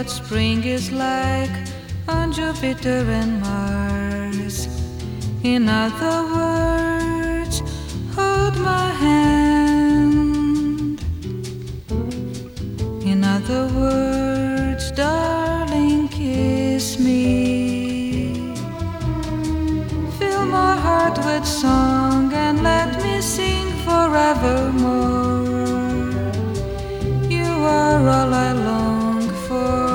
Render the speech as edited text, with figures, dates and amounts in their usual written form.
what spring is like on Jupiter and Mars. In other words, hold my hand. In other words, darling, kiss me. Fill my heart with song